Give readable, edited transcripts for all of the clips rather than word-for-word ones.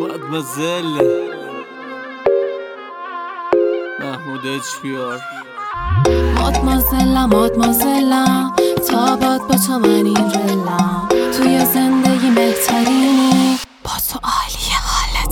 مادمازل محمود HBR مادمازلم تا باد با تو من این رلم توی زندگی بهترینی با تو عالی حال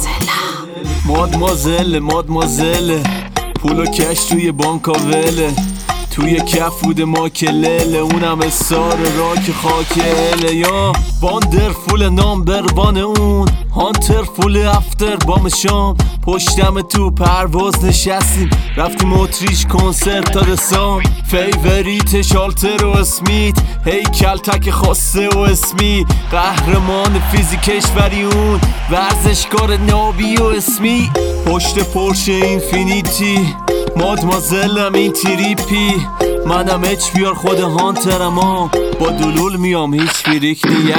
دلم مادمازل پول و کش توی بانکا وله توی کف بوده ما کلله اونم استار را که خاکله یا باندر فول نامبر وان اون هانتر فول افتر بام شام پشتم تو پرواز نشستیم رفتیم اتریش کنسرت تا رسام فیوریت شالتر و اسمیت هیکل تک خاصه و اسمی قهرمان فیزیک کشوری اون ورزشکار نابی و اسمی پشت پورشه اینفینیتی مادمازلم این تریپی منم HBR خود هانترم با دلول میام هیچ بیریک نیه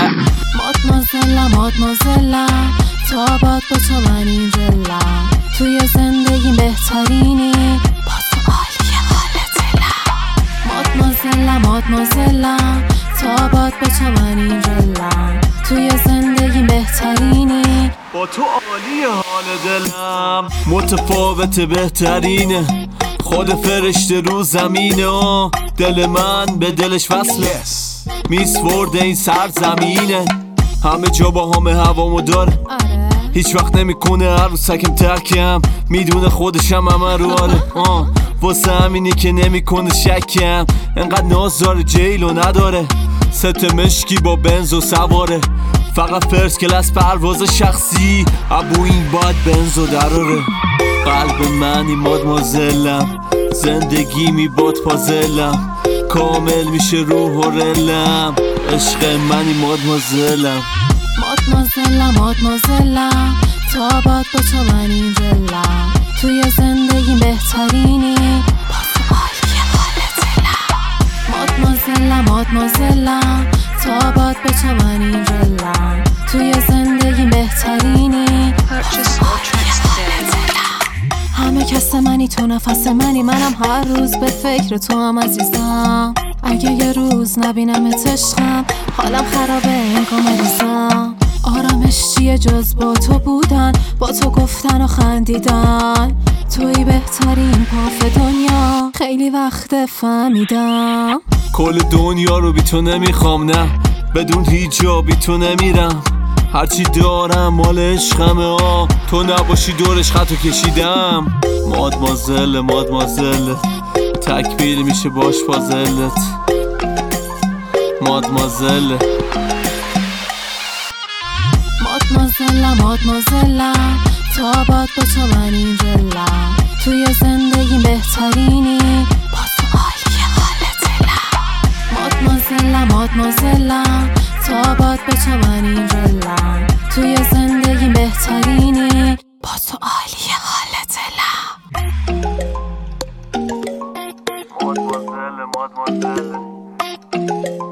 مادمازلم تا باد با تو من این رلم توی زندگی بهترینی با تو عالی حال دلم مادمازلم تا باد با تو من این رلم توی زندگی بهترینی با تو عالی حال دلم متفاوت بهترینه خود فرشته رو زمینه دل من به دلش وصله میسورده این سرزمینه همه جا با همه هوامو داره هیچ وقت نمیکنه عروسکم ترکم میدونه خودشم همه رو آره واسه همینی که نمیکنه شکم انقدر نازدار جیلو نداره ست مشکی با بنز و سواره فقط فرست کلاس پرواز شخصی ابو این باید بنزو دراره قلب منی مادمازلم زندگی می باد پازلم کامل میشه روح و رلم عشق منی مادمازلم تا باد با تو من این رلم توی زندگی بهترینی با تو عالی حال دلم مادمازلم تا باد با تو من این رلم توی زندگی بهترینی همه کس منی تو نفس منی منم هر روز به فکر تو هم عزیزم اگه یه روز نبینمت عشقم حالم خرابه انگار مریضم آرامش چیه جز با تو بودن با تو گفتن و خندیدن توی بهترین پاف دنیا خیلی وقت فهمیدم کل دنیا رو بی تو نمیخوام نه بدون هیچ جا بی تو نمیرم هرچی دارم مال عشقمه تو نباشی دورش خطو کشیدم مادمازل تکمیل میشه باش پازلت مادمازلم تا باد با تو من این رلم توی زندگی بهترینی با تو عالی حال دلم مادمازلم تا باد با تو من این رلم توی زندگی بهترینی با تو عالی حال دلم مادمازل